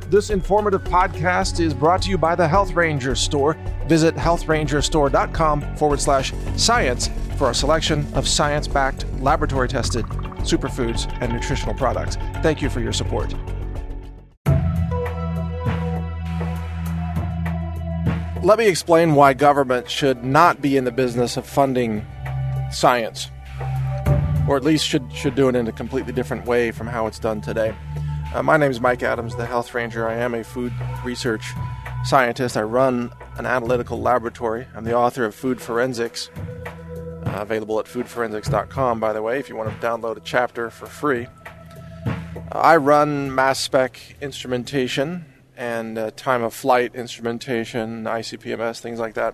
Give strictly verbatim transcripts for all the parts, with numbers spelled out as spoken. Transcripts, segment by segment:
This informative podcast is brought to you by the Health Ranger Store. Visit healthrangerstore.com forward slash science for a selection of science-backed, laboratory-tested superfoods and nutritional products. Thank you for your support. Let me explain why government should not be in the business of funding science, or at least should, should do it in a completely different way from how it's done today. Uh, my name is Mike Adams, the Health Ranger. I am a food research scientist. I run an analytical laboratory. I'm the author of Food Forensics, uh, available at food forensics dot com, by the way, if you want to download a chapter for free. Uh, I run mass spec instrumentation and uh, time of flight instrumentation, I C P M S, things like that.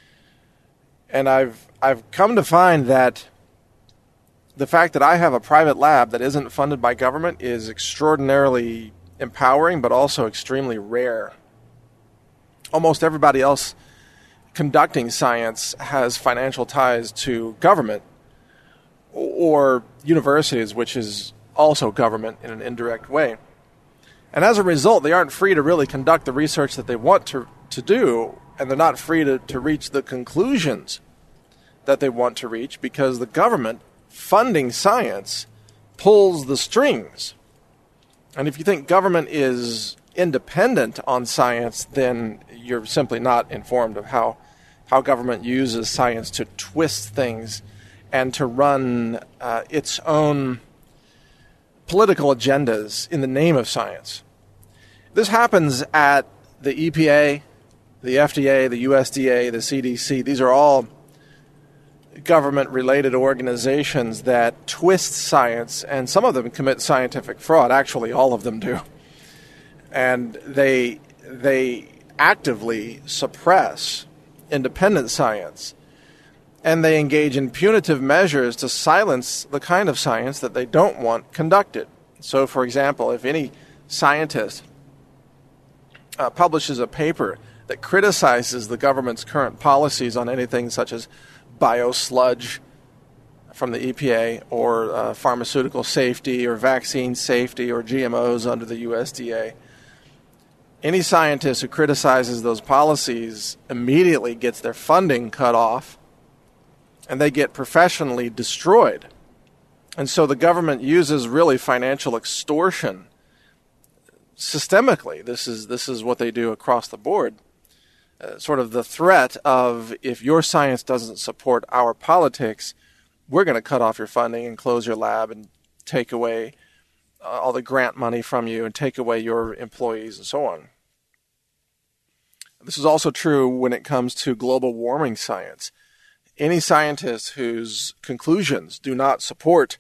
And I've I've come to find that the fact that I have a private lab that isn't funded by government is extraordinarily empowering, but also extremely rare. Almost everybody else conducting science has financial ties to government or universities, which is also government in an indirect way. And as a result, they aren't free to really conduct the research that they want to, to do, and they're not free to, to reach the conclusions that they want to reach because the government funding science pulls the strings. And if you think government is independent on science, then you're simply not informed of how, how government uses science to twist things and to run uh, its own political agendas in the name of science. This happens at the E P A, the F D A, the U S D A, the C D C. These are all government-related organizations that twist science, and some of them commit scientific fraud. Actually, all of them do. And they they actively suppress independent science, and they engage in punitive measures to silence the kind of science that they don't want conducted. So, for example, if any scientist uh, publishes a paper that criticizes the government's current policies on anything such as biosludge from the E P A, or uh, pharmaceutical safety, or vaccine safety, or G M Os under the U S D A. Any scientist who criticizes those policies immediately gets their funding cut off, and they get professionally destroyed. And so the government uses really financial extortion systemically. This is this is what they do across the board. Uh, sort of the threat of, if your science doesn't support our politics, we're going to cut off your funding and close your lab and take away uh, all the grant money from you and take away your employees and so on. This is also true when it comes to global warming science. Any scientist whose conclusions do not support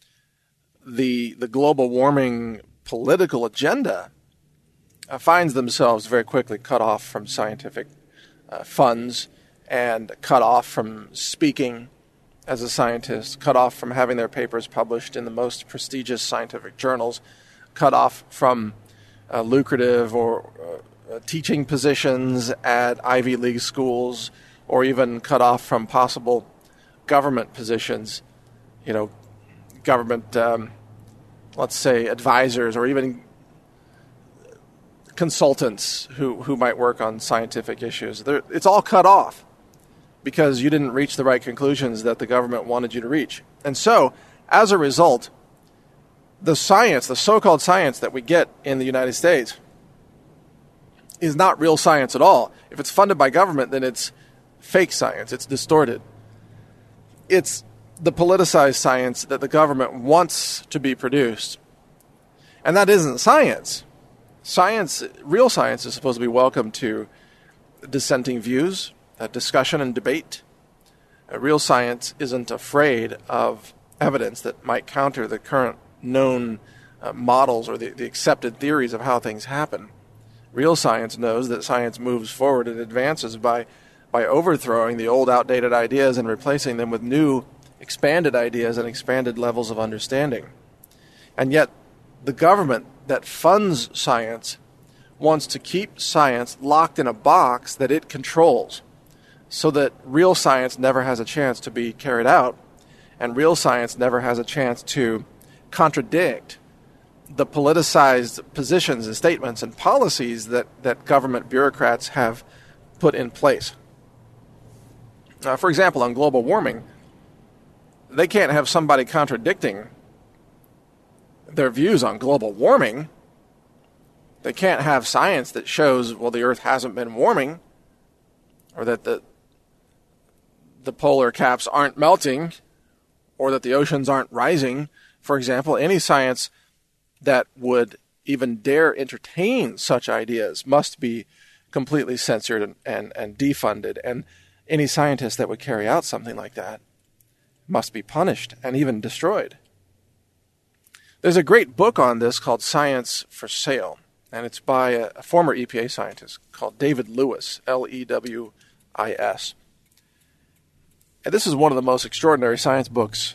the the global warming political agenda Uh, finds themselves very quickly cut off from scientific uh, funds and cut off from speaking as a scientist, cut off from having their papers published in the most prestigious scientific journals, cut off from uh, lucrative or uh, teaching positions at Ivy League schools, or even cut off from possible government positions, you know, government, um, let's say, advisors, or even consultants who, who might work on scientific issues. They're, it's all cut off because you didn't reach the right conclusions that the government wanted you to reach. And so, as a result, the science, the so-called science that we get in the United States, is not real science at all. If it's funded by government, then it's fake science. It's distorted. It's the politicized science that the government wants to be produced. And that isn't science. Science, real science, is supposed to be welcome to dissenting views, uh, discussion and debate. Uh, real science isn't afraid of evidence that might counter the current known uh, models or the, the accepted theories of how things happen. Real science knows that science moves forward and advances by, by overthrowing the old outdated ideas and replacing them with new expanded ideas and expanded levels of understanding. And yet, the government that funds science wants to keep science locked in a box that it controls, so that real science never has a chance to be carried out, and real science never has a chance to contradict the politicized positions and statements and policies that, that government bureaucrats have put in place. Uh, for example, on global warming, they can't have somebody contradicting their views on global warming. They can't have science that shows, well, the Earth hasn't been warming, or that the the polar caps aren't melting, or that the oceans aren't rising. For example, any science that would even dare entertain such ideas must be completely censored and, and, and defunded. And any scientist that would carry out something like that must be punished and even destroyed. There's a great book on this called Science for Sale, and it's by a, a former E P A scientist called David Lewis, L E W I S. And this is one of the most extraordinary science books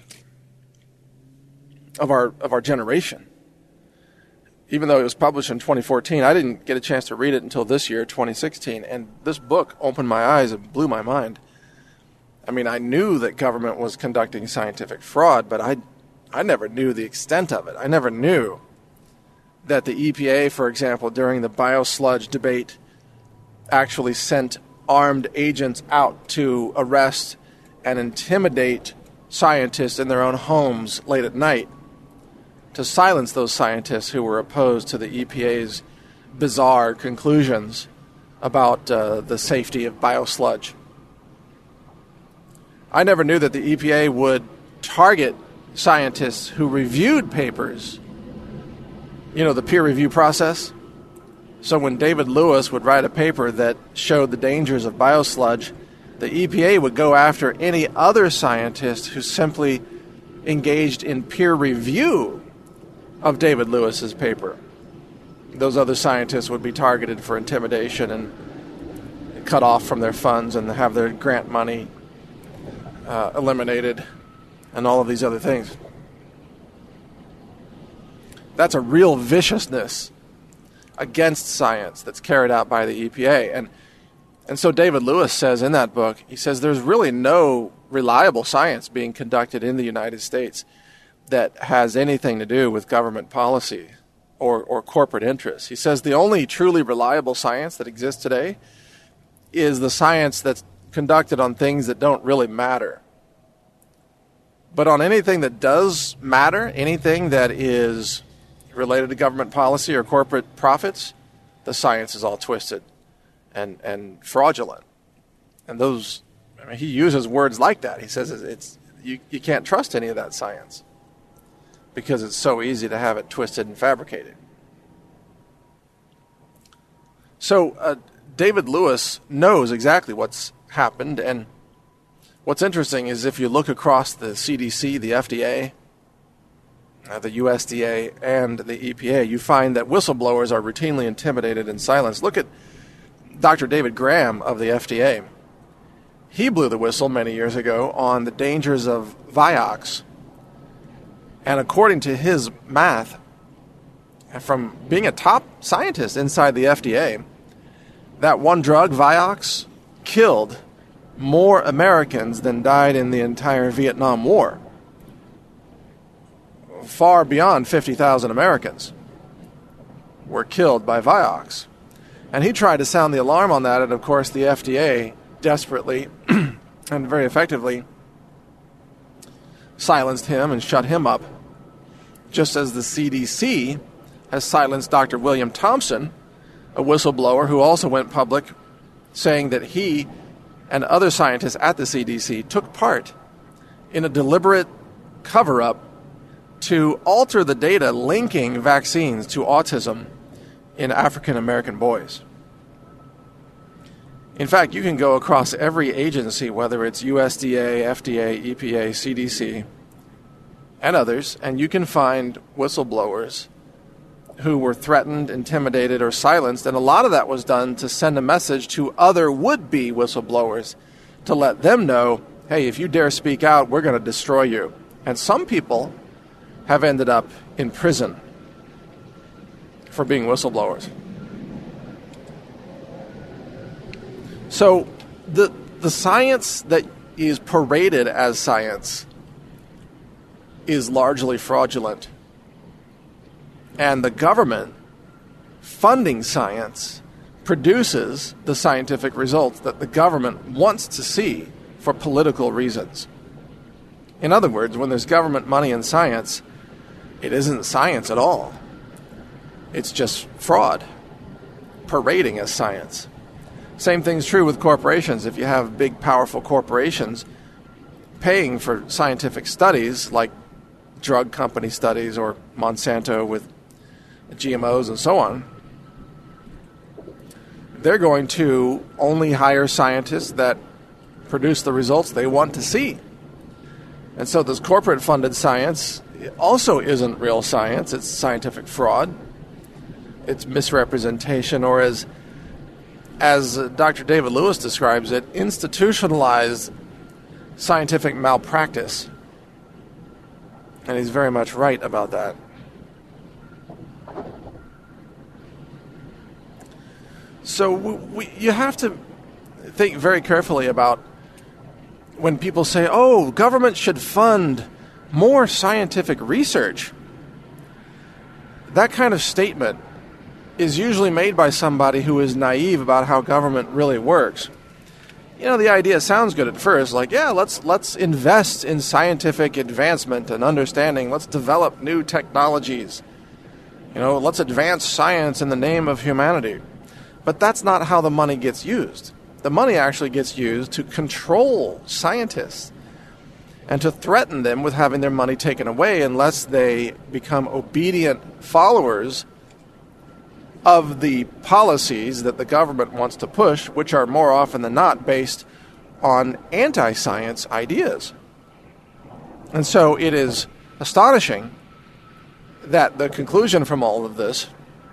of our of our generation. Even though it was published in twenty fourteen, I didn't get a chance to read it until this year, twenty sixteen, and this book opened my eyes and blew my mind. I mean, I knew that government was conducting scientific fraud, but I I never knew the extent of it. I never knew that the E P A, for example, during the biosludge debate, actually sent armed agents out to arrest and intimidate scientists in their own homes late at night to silence those scientists who were opposed to the E P A's bizarre conclusions about uh, the safety of biosludge. I never knew that the E P A would target scientists who reviewed papers, you know, the peer review process. So when David Lewis would write a paper that showed the dangers of biosludge, the E P A would go after any other scientist who simply engaged in peer review of David Lewis's paper. Those other scientists would be targeted for intimidation and cut off from their funds and have their grant money uh, eliminated and all of these other things. That's a real viciousness against science that's carried out by the E P A. And And so David Lewis says in that book, he says there's really no reliable science being conducted in the United States that has anything to do with government policy or, or corporate interests. He says the only truly reliable science that exists today is the science that's conducted on things that don't really matter. But on anything that does matter, anything that is related to government policy or corporate profits, the science is all twisted and and fraudulent. And those, I mean, he uses words like that. He says it's you, you can't trust any of that science because it's so easy to have it twisted and fabricated. So uh, David Lewis knows exactly what's happened, and what's interesting is if you look across the C D C, the F D A, uh, the U S D A, and the E P A, you find that whistleblowers are routinely intimidated and silenced. Look at Doctor David Graham of the F D A. He blew the whistle many years ago on the dangers of Vioxx. And according to his math, from being a top scientist inside the F D A, that one drug, Vioxx, killed more Americans than died in the entire Vietnam War. Far beyond fifty thousand Americans were killed by Vioxx. And he tried to sound the alarm on that, and of course the F D A desperately and very effectively silenced him and shut him up, just as the C D C has silenced Doctor William Thompson, a whistleblower who also went public saying that he and other scientists at the C D C took part in a deliberate cover-up to alter the data linking vaccines to autism in African American boys. In fact, you can go across every agency, whether it's U S D A, F D A, E P A, C D C, and others, and you can find whistleblowers who were threatened, intimidated, or silenced, and a lot of that was done to send a message to other would-be whistleblowers to let them know, hey, if you dare speak out, we're going to destroy you. And some people have ended up in prison for being whistleblowers. So the the science that is paraded as science is largely fraudulent. And the government funding science produces the scientific results that the government wants to see for political reasons. In other words, when there's government money in science, it isn't science at all. It's just fraud, parading as science. Same thing's true with corporations. If you have big, powerful corporations paying for scientific studies, like drug company studies or Monsanto with G M Os and so on, they're going to only hire scientists that produce the results they want to see. And so this corporate-funded science also isn't real science. It's scientific fraud. It's misrepresentation, or as as Doctor David Lewis describes it, institutionalized scientific malpractice. And he's very much right about that. So we, we, you have to think very carefully about when people say, oh, government should fund more scientific research. That kind of statement is usually made by somebody who is naive about how government really works. You know, the idea sounds good at first, like, yeah, let's let's invest in scientific advancement and understanding. Let's develop new technologies. You know, let's advance science in the name of humanity. But that's not how the money gets used. The money actually gets used to control scientists and to threaten them with having their money taken away unless they become obedient followers of the policies that the government wants to push, which are more often than not based on anti-science ideas. And so it is astonishing that the conclusion from all of this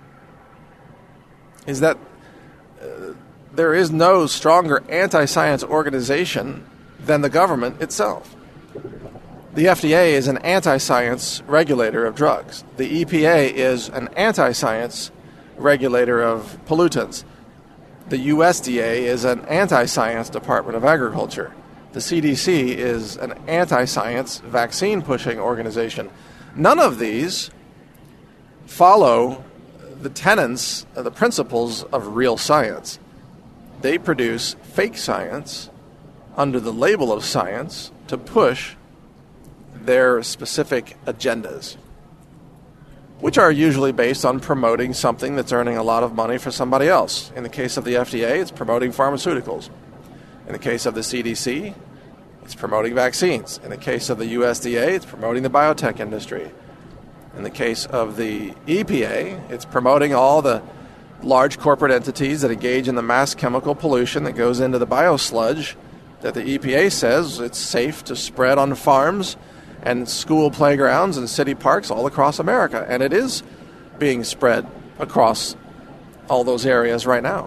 is that uh, there is no stronger anti-science organization than the government itself. The F D A is an anti-science regulator of drugs. The E P A is an anti-science regulator of pollutants. The U S D A is an anti-science Department of Agriculture. The C D C is an anti-science vaccine-pushing organization. None of these follow the tenets, uh, the principles of real science. They produce fake science under the label of science to push their specific agendas, which are usually based on promoting something that's earning a lot of money for somebody else. In the case of the F D A, it's promoting pharmaceuticals. In the case of the C D C, it's promoting vaccines. In the case of the U S D A, it's promoting the biotech industry. In the case of the E P A, it's promoting all the large corporate entities that engage in the mass chemical pollution that goes into the biosludge that the E P A says it's safe to spread on farms and school playgrounds and city parks all across America. And it is being spread across all those areas right now.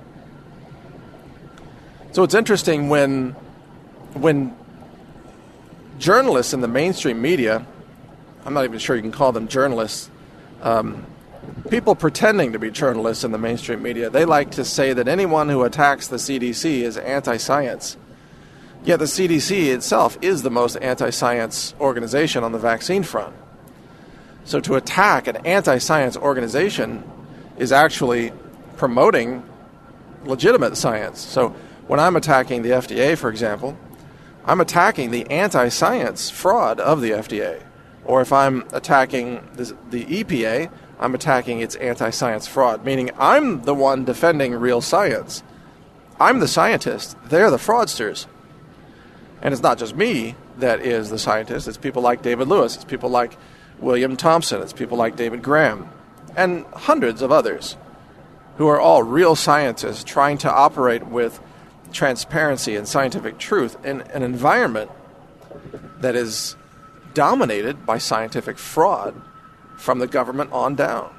So it's interesting when when journalists in the mainstream media, I'm not even sure you can call them journalists, um, people pretending to be journalists in the mainstream media, they like to say that anyone who attacks the C D C is anti-science. Yet the C D C itself is the most anti-science organization on the vaccine front. So to attack an anti-science organization is actually promoting legitimate science. So when I'm attacking the F D A, for example, I'm attacking the anti-science fraud of the F D A. Or if I'm attacking the, the E P A, I'm attacking its anti-science fraud, meaning I'm the one defending real science. I'm the scientist. They're the fraudsters. And it's not just me that is the scientist. It's people like David Lewis. It's people like William Thompson. It's people like David Graham. And hundreds of others who are all real scientists trying to operate with transparency and scientific truth in an environment that is dominated by scientific fraud from the government on down.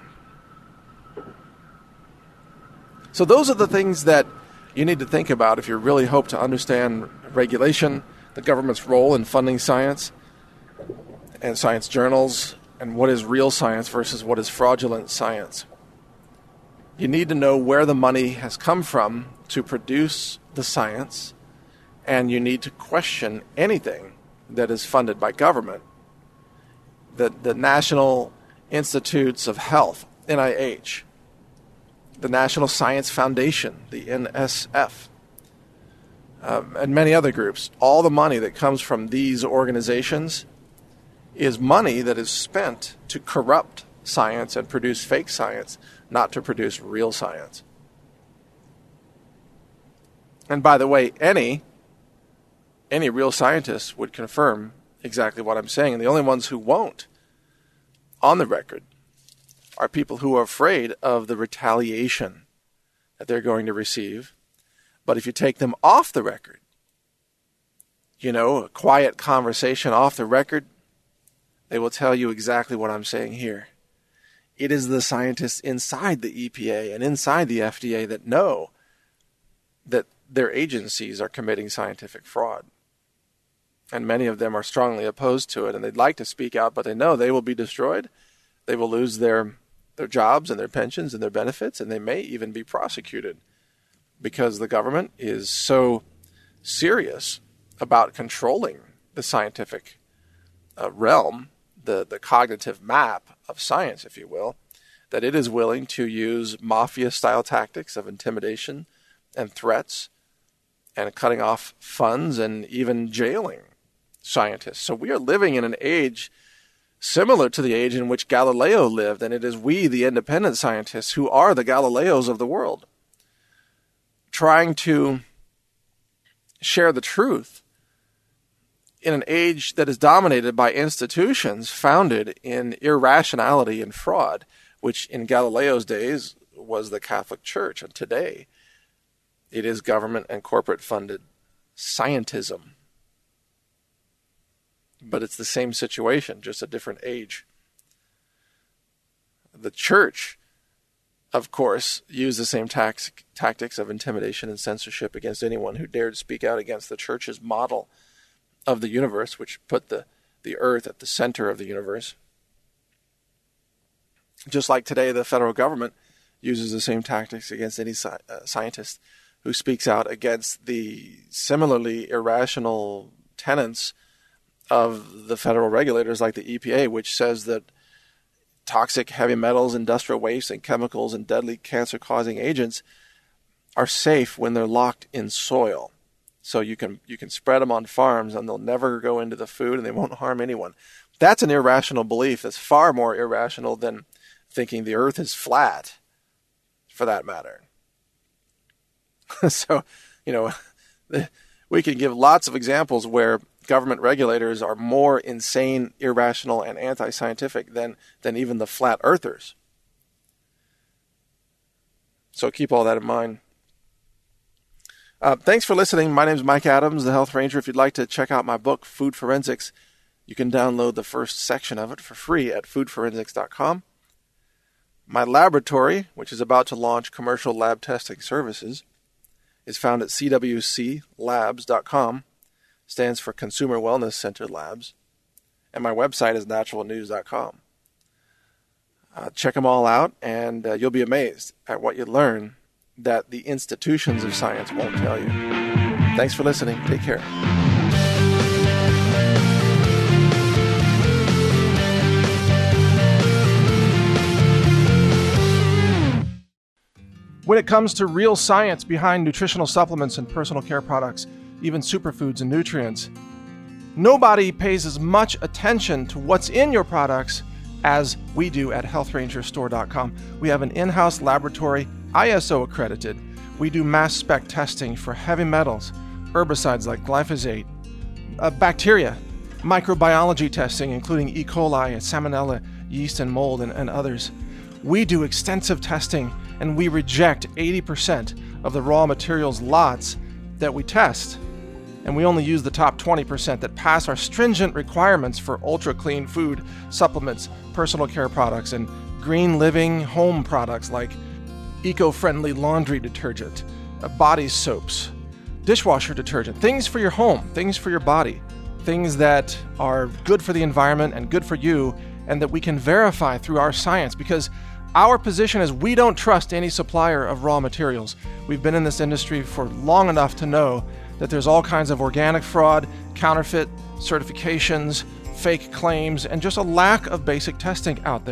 So those are the things that you need to think about if you really hope to understand regulation, the government's role in funding science and science journals, and what is real science versus what is fraudulent science. You need to know where the money has come from to produce the science, and you need to question anything that is funded by government. The, the national Institutes of Health, N I H, the National Science Foundation, the N S F, um, and many other groups. All the money that comes from these organizations is money that is spent to corrupt science and produce fake science, not to produce real science. And by the way, any any real scientist would confirm exactly what I'm saying. And the only ones who won't, on the record, are people who are afraid of the retaliation that they're going to receive. But if you take them off the record, you know, a quiet conversation off the record, they will tell you exactly what I'm saying here. It is the scientists inside the E P A and inside the F D A that know that their agencies are committing scientific fraud. And many of them are strongly opposed to it, and they'd like to speak out, but they know they will be destroyed. They will lose their, their jobs and their pensions and their benefits, and they may even be prosecuted because the government is so serious about controlling the scientific uh, realm, the, the cognitive map of science, if you will, that it is willing to use mafia-style tactics of intimidation and threats and cutting off funds and even jailing scientists. So we are living in an age similar to the age in which Galileo lived, and it is we, the independent scientists, who are the Galileos of the world, trying to share the truth in an age that is dominated by institutions founded in irrationality and fraud, which in Galileo's days was the Catholic Church, and today it is government and corporate-funded scientism. But it's the same situation, just a different age. The church, of course, used the same tax, tactics of intimidation and censorship against anyone who dared speak out against the church's model of the universe, which put the, the earth at the center of the universe. Just like today, the federal government uses the same tactics against any sci- uh, scientist who speaks out against the similarly irrational tenets of the federal regulators like the E P A, which says that toxic heavy metals, industrial waste, and chemicals and deadly cancer-causing agents are safe when they're locked in soil. So you can you can spread them on farms and they'll never go into the food and they won't harm anyone. That's an irrational belief that's far more irrational than thinking the earth is flat, for that matter. So, you know, we can give lots of examples where government regulators are more insane, irrational, and anti-scientific than, than even the flat earthers. So keep all that in mind. Uh, thanks for listening. My name is Mike Adams, the Health Ranger. If you'd like to check out my book, Food Forensics, you can download the first section of it for free at food forensics dot com. My laboratory, which is about to launch commercial lab testing services, is found at c w c labs dot com. Stands for Consumer Wellness Center Labs. And my website is natural news dot com. Uh, check them all out, and uh, you'll be amazed at what you learn that the institutions of science won't tell you. Thanks for listening. Take care. When it comes to real science behind nutritional supplements and personal care products, even superfoods and nutrients, nobody pays as much attention to what's in your products as we do at health ranger store dot com. We have an in-house laboratory, I S O accredited. We do mass spec testing for heavy metals, herbicides like glyphosate, uh, bacteria, microbiology testing, including E. coli, salmonella, yeast, and mold, and, and others. We do extensive testing, and we reject eighty percent of the raw materials lots that we test. And we only use the top twenty percent that pass our stringent requirements for ultra-clean food, supplements, personal care products, and green living home products like eco-friendly laundry detergent, uh, body soaps, dishwasher detergent, things for your home, things for your body, things that are good for the environment and good for you, and that we can verify through our science, because our position is we don't trust any supplier of raw materials. We've been in this industry for long enough to know that there's all kinds of organic fraud, counterfeit certifications, fake claims, and just a lack of basic testing out there.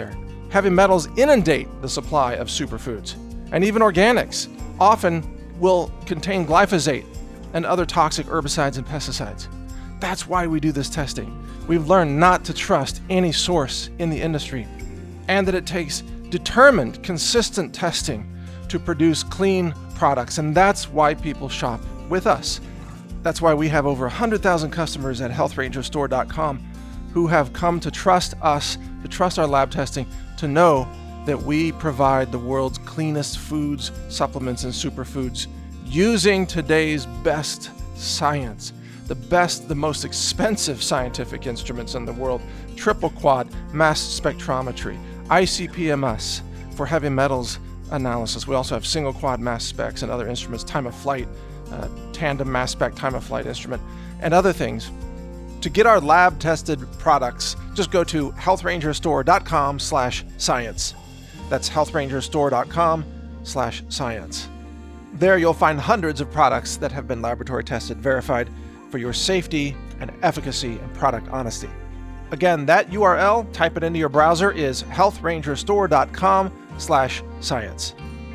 Heavy metals inundate the supply of superfoods, and even organics often will contain glyphosate and other toxic herbicides and pesticides. That's why we do this testing. We've learned not to trust any source in the industry, and that it takes determined, consistent testing to produce clean products, and that's why people shop with us. That's why we have over one hundred thousand customers at health ranger store dot com who have come to trust us, to trust our lab testing, to know that we provide the world's cleanest foods, supplements, and superfoods using today's best science. The best, the most expensive scientific instruments in the world, triple quad mass spectrometry, I C P M S for heavy metals analysis. We also have single quad mass specs and other instruments, time of flight, uh, tandem mass spec time of flight instrument, and other things. To get our lab tested products, just go to health ranger store dot com slash science. That's health ranger store dot com slash science. There you'll find hundreds of products that have been laboratory tested, verified for your safety and efficacy and product honesty. Again, that U R L, type it into your browser, is health ranger store dot com slash science.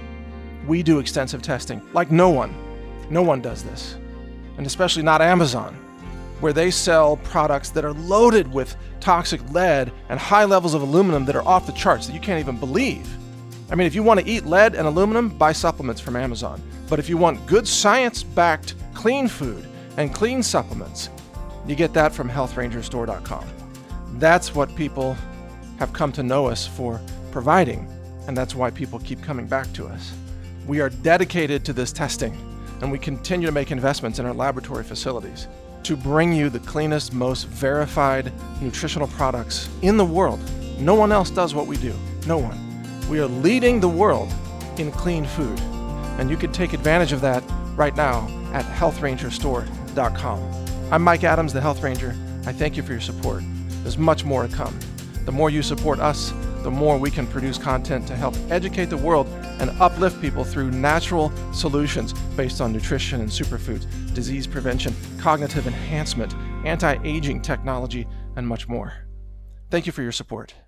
We do extensive testing like no one. No one does this. And especially not Amazon, where they sell products that are loaded with toxic lead and high levels of aluminum that are off the charts that you can't even believe. I mean, if you want to eat lead and aluminum, buy supplements from Amazon. But if you want good science-backed clean food and clean supplements, you get that from health ranger store dot com. That's what people have come to know us for providing, and that's why people keep coming back to us. We are dedicated to this testing, and we continue to make investments in our laboratory facilities to bring you the cleanest, most verified nutritional products in the world. No one else does what we do. No one. We are leading the world in clean food, and you can take advantage of that right now at health ranger store dot com. I'm Mike Adams, the Health Ranger. I thank you for your support. There's much more to come. The more you support us, the more we can produce content to help educate the world and uplift people through natural solutions based on nutrition and superfoods, disease prevention, cognitive enhancement, anti-aging technology, and much more. Thank you for your support.